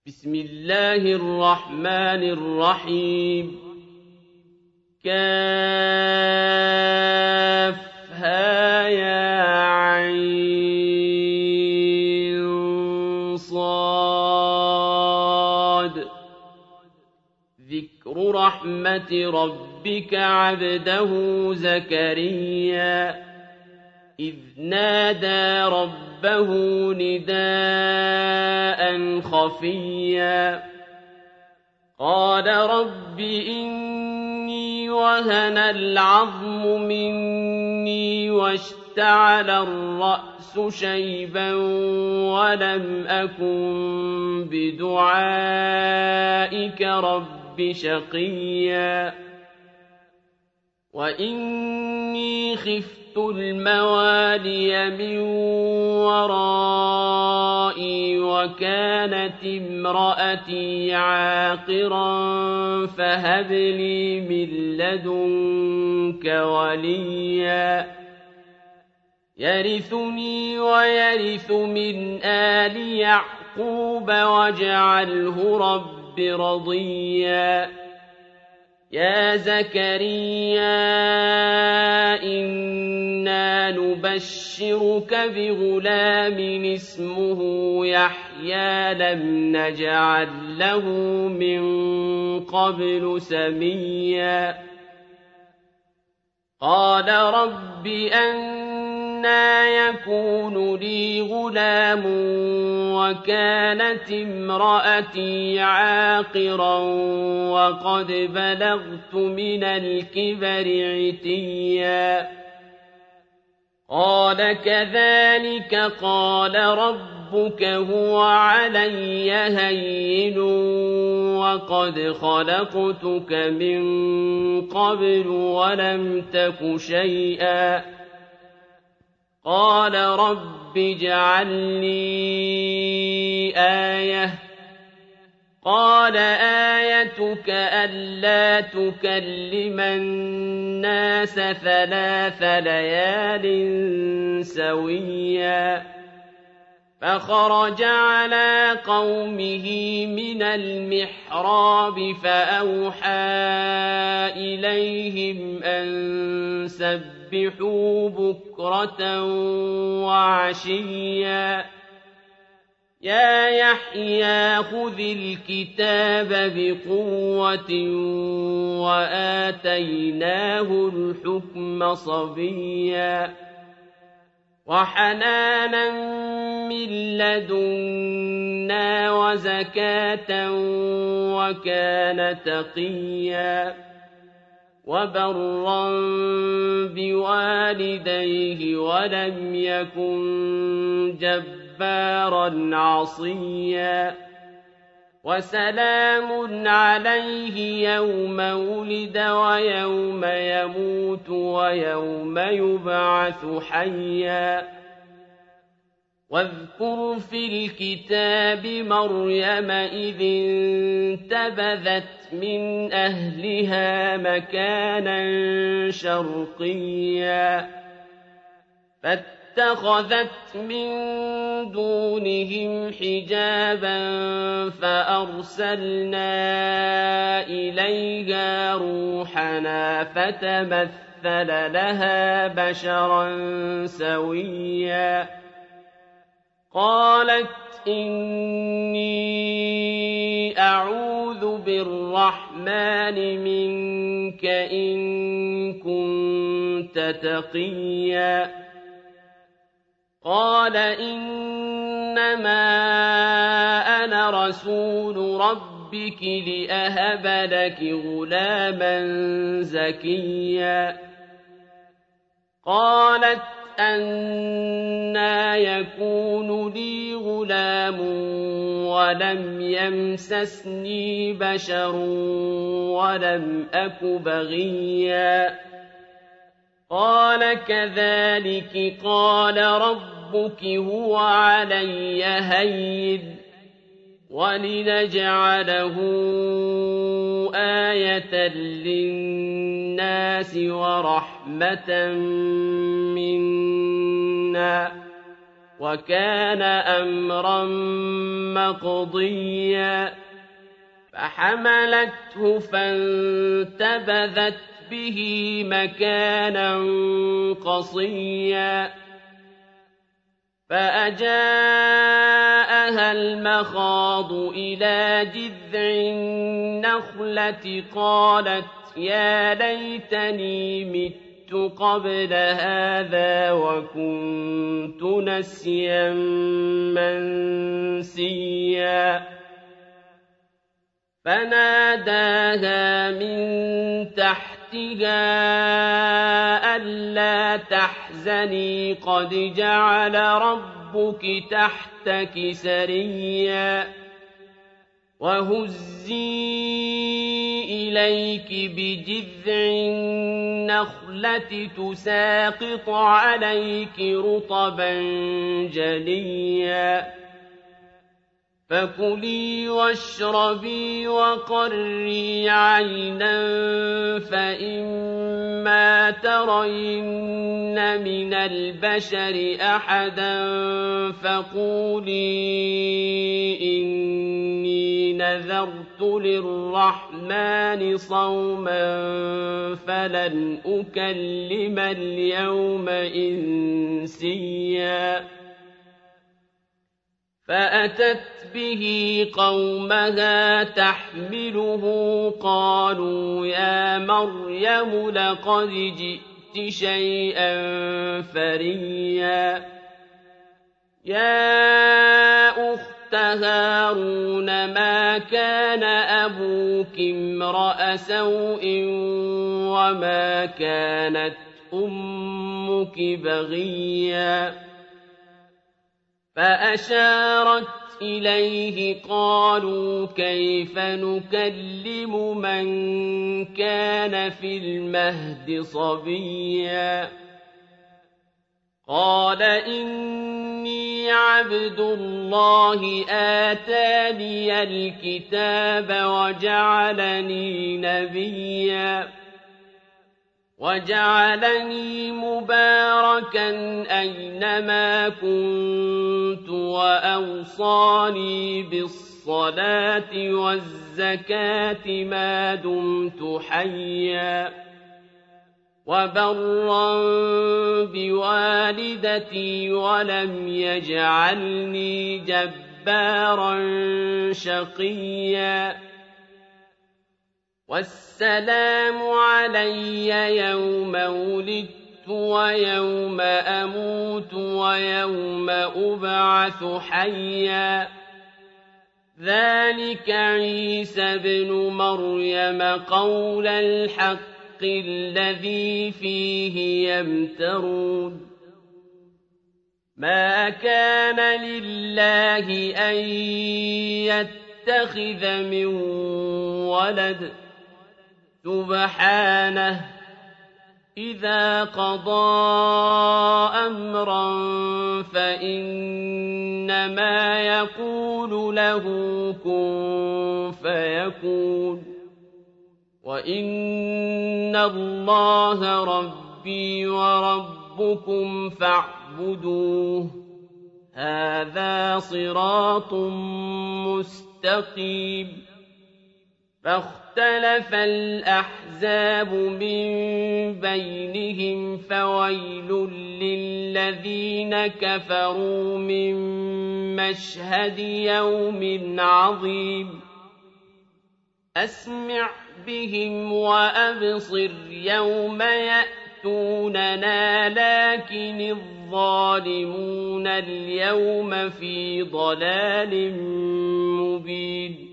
بسم الله الرحمن الرحيم كافها يا عين صاد ذكر رحمة ربك عبده زكريا إذ نادى ربه نداء خفيا قال رب إني وهن العظم مني واشتعل الرأس شيبا ولم أكن بدعائك رب شقيا وإني خفت الموالي من ورائي وكانت امرأتي عاقرا فهب لي من لدنك وليا يرثني ويرث من آل يعقوب واجعله رب رضيا يا زكريا إنا نبشرك بغلام اسمه يحيى لم نجعل له من قبل سميا قال رب أنى يكون لي غلام وكانت امرأتي عاقرا وقد بلغت من الكبر عتيا قال كذلك قال ربك هو علي هين وقد خلقتك من قبل ولم تك شيئا قال رب اجعل لي آية قال آيتك ألا تكلم الناس 3 ليال سويا فخرج على قومه من المحراب فأوحى إليهم أن سبحوا بكرة وعشيا يا يحيى خذ الكتاب بقوة وآتيناه الحكم صبيا وحنانا من لدنا وزكاة وكان تقيا وبرا بوالديه ولم يكن جبارا عصيا وسلام عليه يوم ولد ويوم يموت ويوم يبعث حيا واذكر في الكتاب مريم إذ انتبذت من أهلها مكانا شرقيا فاتخذت من دونهم حجابا فأرسلنا إليها روحنا فتمثل لها بشرا سويا قالت إني أعوذ بالرحمن منك إن كنت تقيا قال إنما أنا رسول ربك لأهب لك غلاما زكيا قالت أنى يكون لي غلام ولم يمسسني بشر ولم أك بغيا قال كذلك قال ربك هو علي هين ولنجعله آية للناس ورحمة منا وكان أمرا مقضيا فحملته فانتبذت به مكانا قصيا فأجاءها المخاض إلى جذع النخلة قالت يا ليتني مت قبل هذا وكنت نسيا منسيا فناداها من تحتها ألا تحزني قد جعل ربك تحتك سريا وهزي إليك بجذع النخلة تساقط عليك رطبا جنيا فكلي واشربي وقري عينا فإما ترين من البشر أحدا فقولي إني نذرت للرحمن صوما فلن أكلم اليوم إنسيا فأتت به قومها تحمله قالوا يا مريم لقد جئت شيئا فريا يا أخت هارون ما كان أبوك امرأ سوء وما كانت أمك بغيا فأشارت إليه قالوا كيف نكلم من كان في المهد صبيا قال إني عبد الله آتاني الكتاب وجعلني نبيا وجعلني مباركا أينما كنت وأوصاني بالصلاة والزكاة ما دمت حيا وبرا بوالدتي ولم يجعلني جبارا شقيا والسلام علي يوم ولدت ويوم أموت ويوم أبعث حيا ذلك عيسى بن مريم قول الحق الذي فيه يمترون ما كان لله أن يتخذ من ولد سبحانه إذا قضى أمرا فإنما يقول له كن فيكون وإن الله ربي وربكم فاعبدوه هذا صراط مستقيم فاختلف الأحزاب من بينهم فويل للذين كفروا من مشهد يوم عظيم أسمع بهم وأبصر يوم يأتوننا لكن الظالمون اليوم في ضلال مبين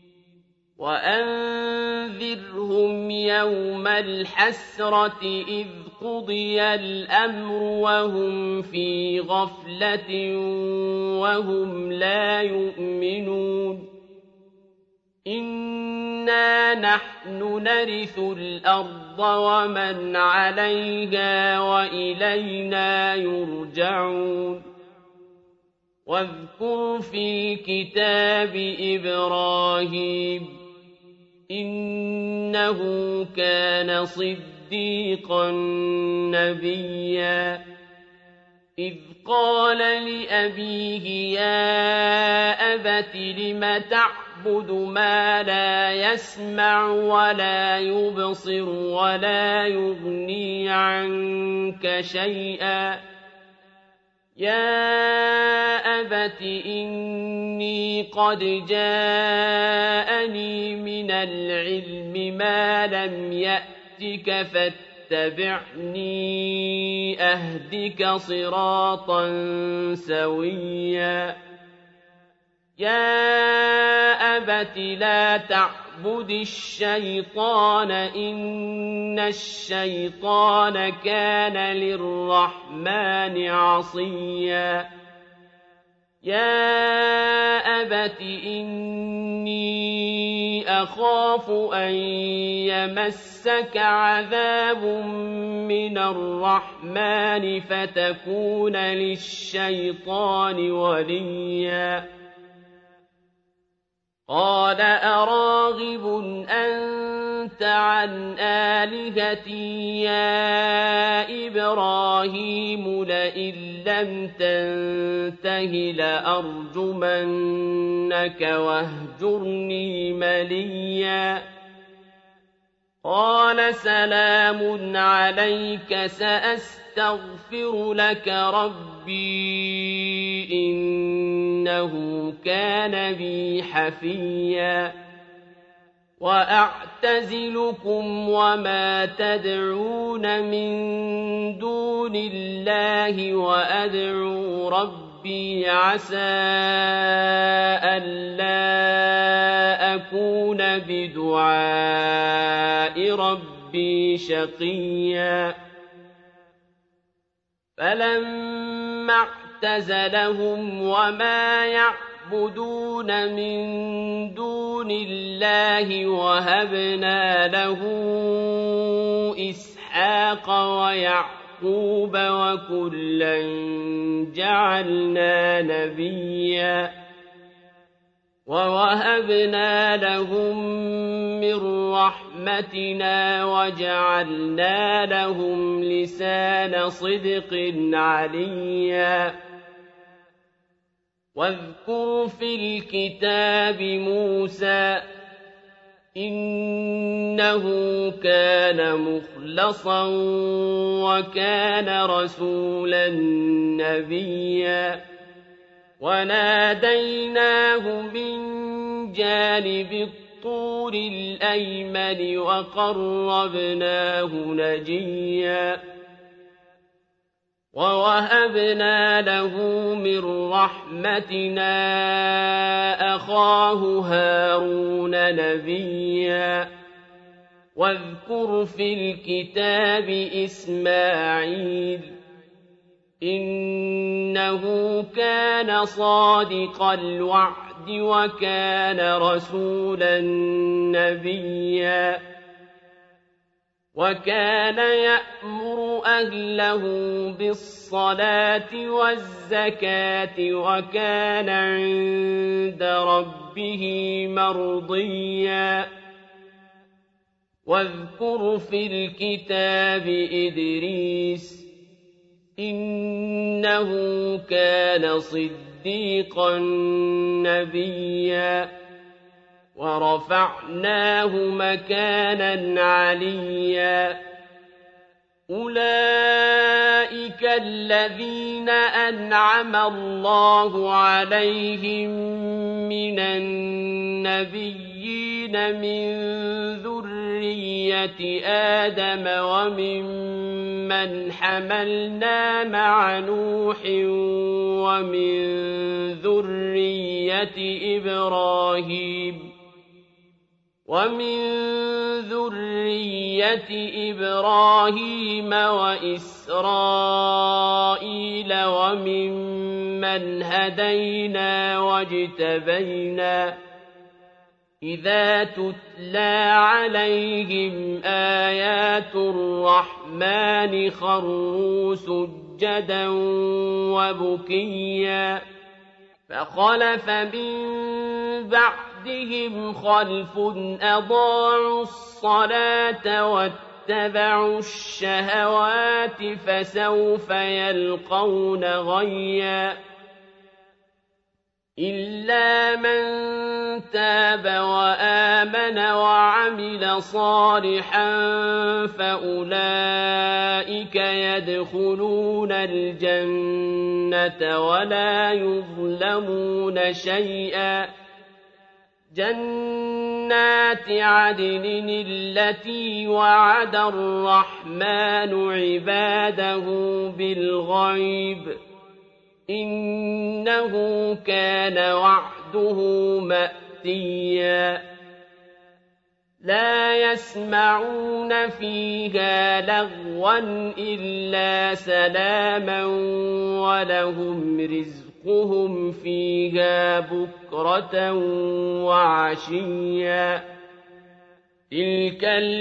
وأنذرهم يوم الحسرة إذ قضي الأمر وهم في غفلة وهم لا يؤمنون إنا نحن نرث الأرض ومن عليها وإلينا يرجعون واذكر في الكتاب إبراهيم إنه كان صديقا نبيا إذ قال لأبيه يا أبت لم تعبد ما لا يسمع ولا يبصر ولا يغني عنك شيئا يا أبت إني قد جاءني من العلم ما لم يأتك فاتبعني أهدك صراطا سويا يا أبت لا تعبد الشيطان إن الشيطان كان للرحمن عصيا يا أبت إني أخاف أن يمسك عذاب من الرحمن فتكون للشيطان وليا قال أراغب أنت عن آلهتي يا إبراهيم لئن لم تنته لأرجمنك واهجرني مليا قال سلام عليك سأستغفر لك ربي إنه كان بي حفيا وأعتزلكم وما تدعون من دون الله وأدعو ربي عسى ألا أكون بدعاء ربي شقيا فلما اعتزلهم وما يعبدون من دون الله وهبنا له إسحاق ويعقوب وكلا جعلنا نبيا ووهبنا لهم من رحمتنا وجعلنا لهم لسان صدق عليا واذكر في الكتاب موسى إنه كان مخلصا وكان رسولا نبيا وناديناه من جانب الطور الأيمن وقربناه نجيا ووهبنا له من رحمتنا أخاه هارون نبيا واذكر في الكتاب إسماعيل إنه كان صادق الوعد وكان رسولا نبيا وكان يأمر أهله بالصلاة والزكاة وكان عند ربه مرضيا واذكر في الكتاب إدريس إنه كان صديقا نبيا ورفعناه مكانا عليا أولئك الذين أنعم الله عليهم من النبيين من ذرية آدم وممن حملنا مع نوح ومن ذرية إبراهيم وإسرائيل وممن هدينا واجتبينا إذا تتلى عليهم آيات الرحمن خروا سجدا وبكيا فخلف من بعدهم خلف أضاعوا الصلاة واتبعوا الشهوات فسوف يلقون غيا إلا من تاب وآمن وعمل صالحا فأولئك يدخلون الجنة ولا يظلمون شيئا جنات عدن التي وعد الرحمن عباده بالغيب إنه كان وعده مأتيا لا يسمعون فيها لغوا إلا سلاما ولهم رزقهم فيها بكرة وعشيا تلك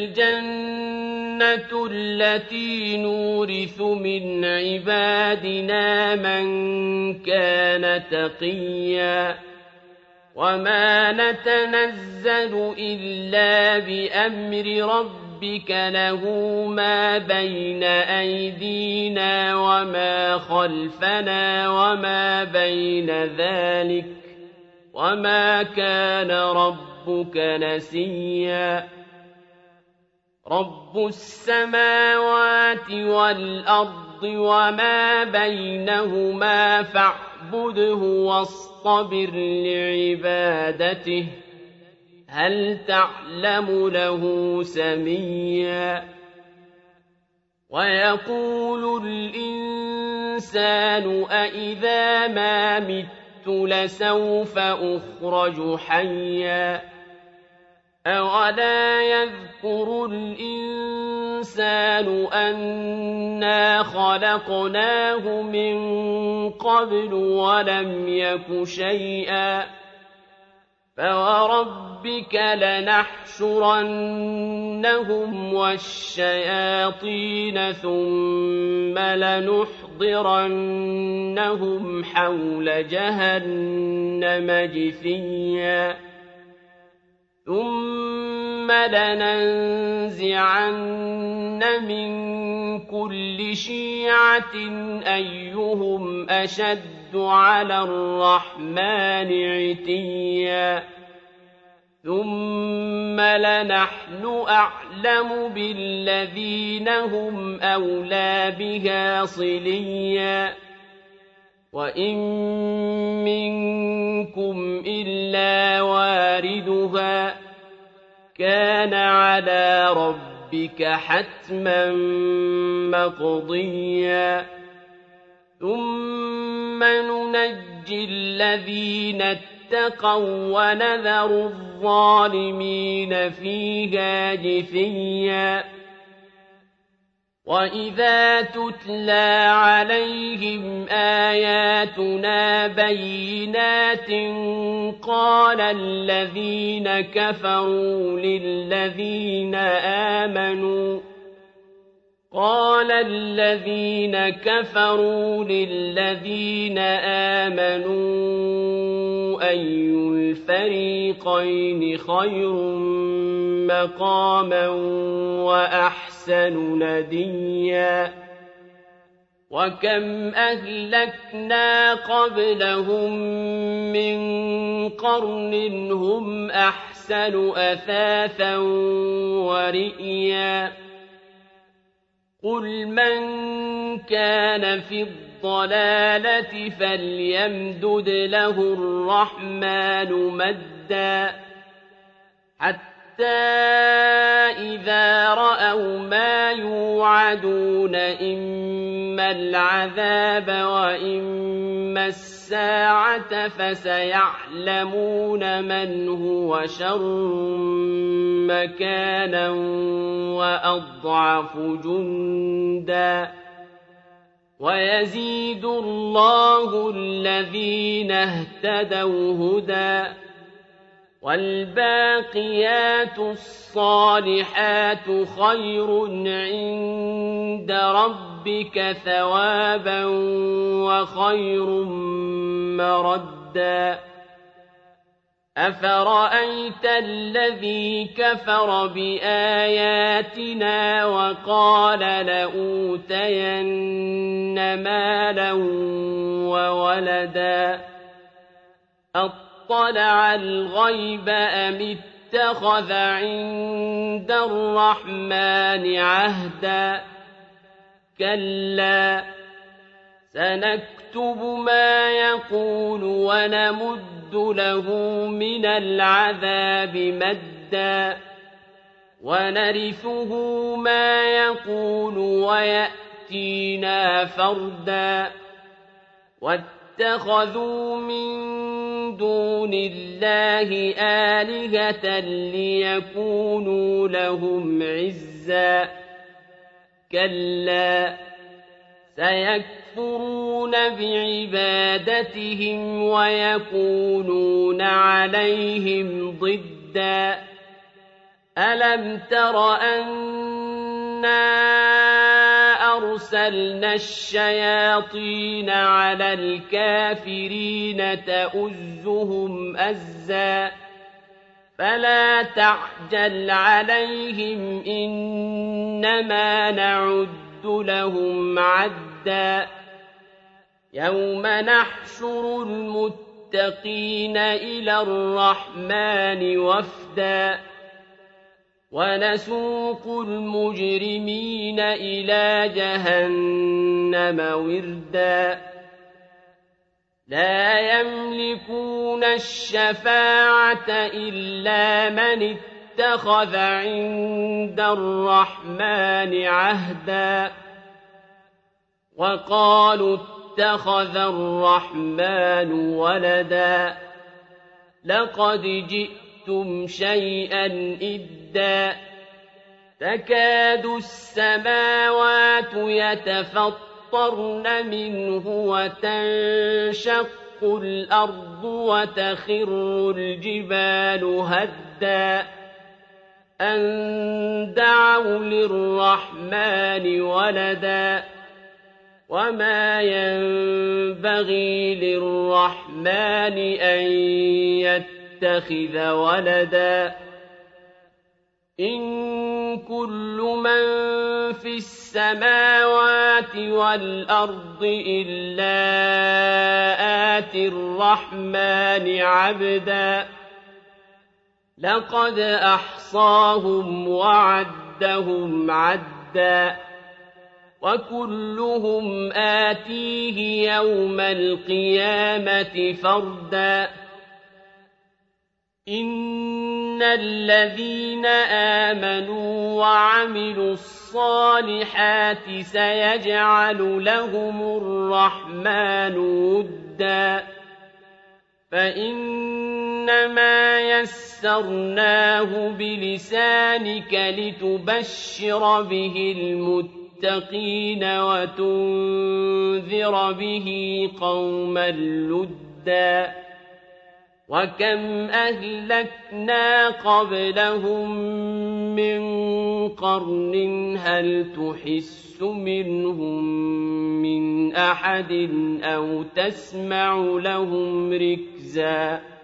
الجنة التي نورث من عبادنا من كان تقيا وما نتنزل إلا بأمر ربك له ما بين أيدينا وما خلفنا وما بين ذلك وما كان ربك نسيا رب السماوات والأرض وما بينهما فاعبده واصطبر لعبادته هل تعلم له سميا ويقول الإنسان أإذا ما مت لسوف أخرج حيا أولا يذكر الإنسان أنا خلقناه من قبل ولم يك شيئا فوربك لنحشرنهم والشياطين ثم لنحضرنهم حول جهنم جثيا ثم لننزعن من كل شيعة أيهم أشد على الرحمن عتيا ثم لنحن أعلم بالذين هم أولى بها صليا وإن منكم إلا واردها كان على ربك حتما مقضيا ثم ننجي الذين اتقوا ونذر الظالمين فيها جثيا وإذا تتلى عليهم آياتنا بينات قال الذين كفروا للذين آمنوا أي الفريقين خير مقاما وأحسن نديا وكم أهلكنا قبلهم من قرن هم أحسن أثاثا ورئيا قل من كان في الضلالة فليمدد له الرحمن مدا حتى إذا رأوا ما يوعدون إما العذاب وإما الساعة فسيعلمون من هو شر مكانا وأضعف جندا ويزيد الله الذين اهتدوا هدى والباقيات الصالحات خير عند ربك ثوابا وخير مردا أفرأيت الذي كفر بآياتنا وقال لأوتين مالا وولدا أطلع الغيب أم اتخذ عند الرحمن عهدا كلا سنكتب ما يقول ونمد له من العذاب مدا ونرثه ما يقول ويأتينا فردا واتخذوا من دون الله آلهة ليكونوا لهم عزا كلا سيكفرون بعبادتهم ويكونون عليهم ضدا ألم تر أنا أرسلنا الشياطين على الكافرين تؤزهم أزا فلا تعجل عليهم إنما نعد لهم عدا يوم نحشر المتقين إلى الرحمن وفدا ونسوق المجرمين إلى جهنم وردا لا يملكون الشفاعة إلا من اتخذ عند الرحمن عهدا وقالوا اتخذ الرحمن ولدا لقد جئتم شيئا إدا تكاد السماوات يتفطرن منه وتنشق الأرض وتخر الجبال هدا أن دعوا للرحمن ولدا وما ينبغي للرحمن أن يتخذ ولدا إن كل من في السماوات والأرض إلا آتي الرحمن عبدا لقد أحصاهم وعدهم عدا وكلهم آتيه يوم القيامة فردا إن الذين آمنوا وعملوا الصالحات سيجعل لهم الرحمن ودا فإنما يسرناه بلسانك لتبشر به المتقين وتنذر به قوما لدا وكم أهلكنا قبلهم من قرن هل تحس منهم من أحد أو تسمع لهم ركزا